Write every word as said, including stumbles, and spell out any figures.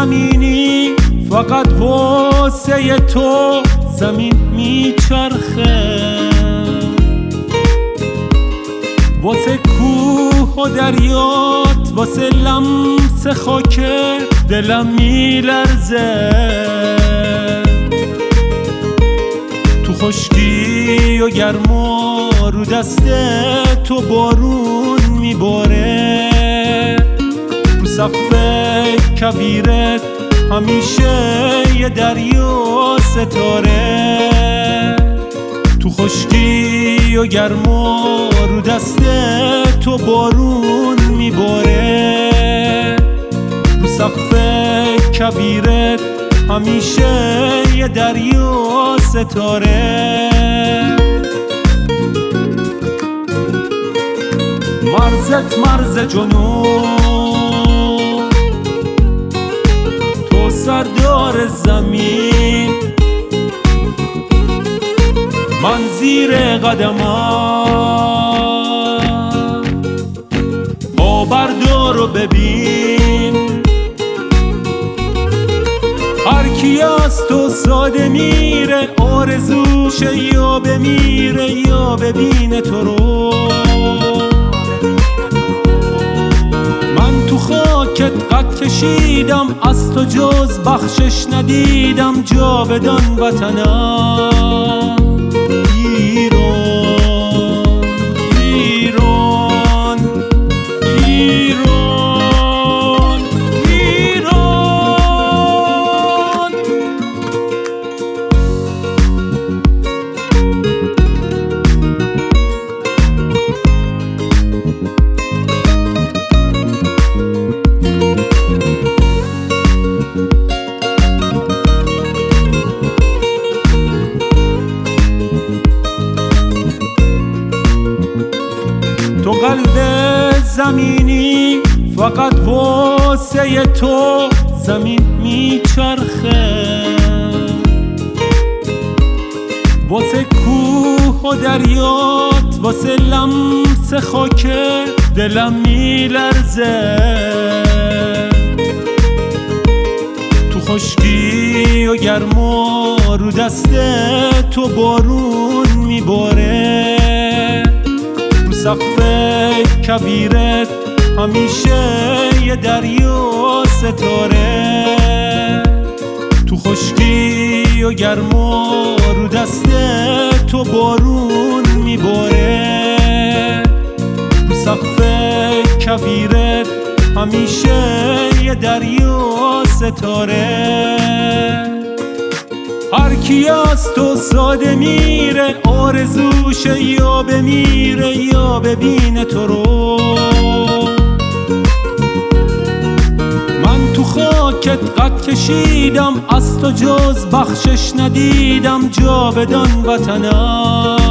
زمینی فقط واسه تو زمین میچرخه، واسه کوه و دریات، واسه لمس خاک دلم میلرزه. تو خشکی و گرما رو دست تو بارون میباره، رو سقف کبیرت همیشه یه دریا ستاره. تو خشکی و گرما رو دست تو بارون میباره، رو سقف کبیرت همیشه یه دریا ستاره. مرزت مرز جنون، تو سردار زمین، من زیر قدمم، پا بردار و ببین. هر کی از تو ساده میره آرزوشه یا بمیره یا ببینه تو رو. من تو خاکت قد کشیدم، از تو جز بخشش ندیدم، جاودان وطنم ایران، ایران، ایران، ایران. تو قلب زمینی فقط واسه تو زمین میچرخه، واسه کوه و دریات، واسه لمس خاک دلم میلرزه. تو خشکی و گرما رو دست تو بارون میباره، رو سقف کبیرت همیشه یه دریا ستاره. تو خشکی و گرما رو دست تو بارون میباره، رو سقف کبیرت همیشه یه دریا ستاره. هر کی از تو ساده میره آرزوشه یا بمیره یا ببینه تو رو. من تو خاکت قد کشیدم، از تو جز بخشش ندیدم، جاودان وطنم